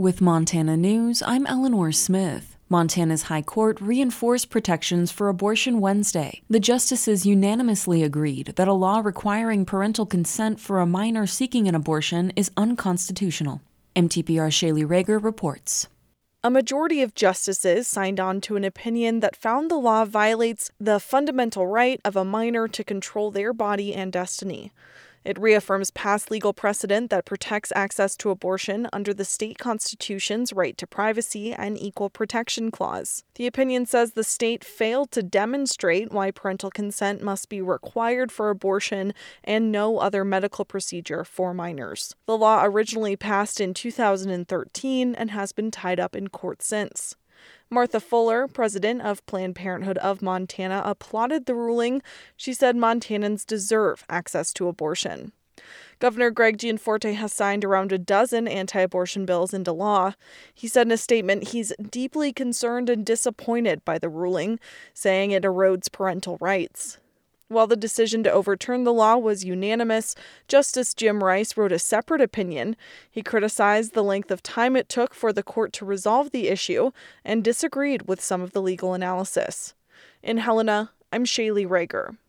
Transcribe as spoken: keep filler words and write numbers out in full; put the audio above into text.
With Montana News, I'm Eleanor Smith. Montana's High Court reinforced protections for abortion Wednesday. The justices unanimously agreed that a law requiring parental consent for a minor seeking an abortion is unconstitutional. M T P R's Shaylee Rager reports. A majority of justices signed on to an opinion that found the law violates the fundamental right of a minor to control their body and destiny. It reaffirms past legal precedent that protects access to abortion under the state constitution's right to privacy and equal protection clause. The opinion says the state failed to demonstrate why parental consent must be required for abortion and no other medical procedure for minors. The law originally passed in two thousand thirteen and has been tied up in court since. Martha Fuller, president of Planned Parenthood of Montana, applauded the ruling. She said Montanans deserve access to abortion. Governor Greg Gianforte has signed around a dozen anti-abortion bills into law. He said in a statement he's deeply concerned and disappointed by the ruling, saying it erodes parental rights. While the decision to overturn the law was unanimous, Justice Jim Rice wrote a separate opinion. He criticized the length of time it took for the court to resolve the issue and disagreed with some of the legal analysis. In Helena, I'm Shaylee Rager.